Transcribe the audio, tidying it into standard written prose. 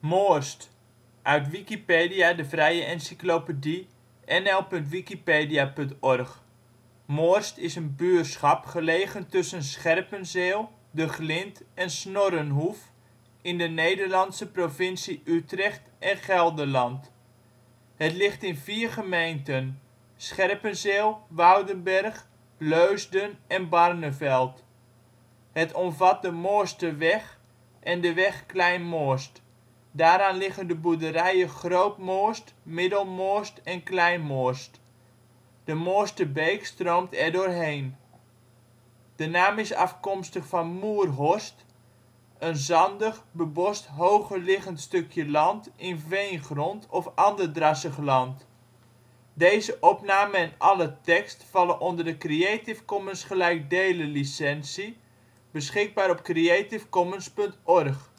Moorst, uit Wikipedia, de vrije encyclopedie. nl.wikipedia.org. Moorst is een buurschap gelegen tussen Scherpenzeel, De Glind en Snorrenhoef, in de Nederlandse provincie Utrecht en Gelderland. Het ligt in 4 gemeenten: Scherpenzeel, Woudenberg, Leusden en Barneveld. Het omvat de Moorsterweg en de weg Klein Moorst. Daaraan liggen de boerderijen Groot Moorst, Middelmoorst en Klein Moorst. De Moorsterbeek stroomt erdoorheen. De naam is afkomstig van Moerhorst, een zandig, bebost hoger liggend stukje land in veengrond of ander drassig land. Deze opname en alle tekst vallen onder de Creative Commons gelijkdelen licentie. Beschikbaar op creativecommons.org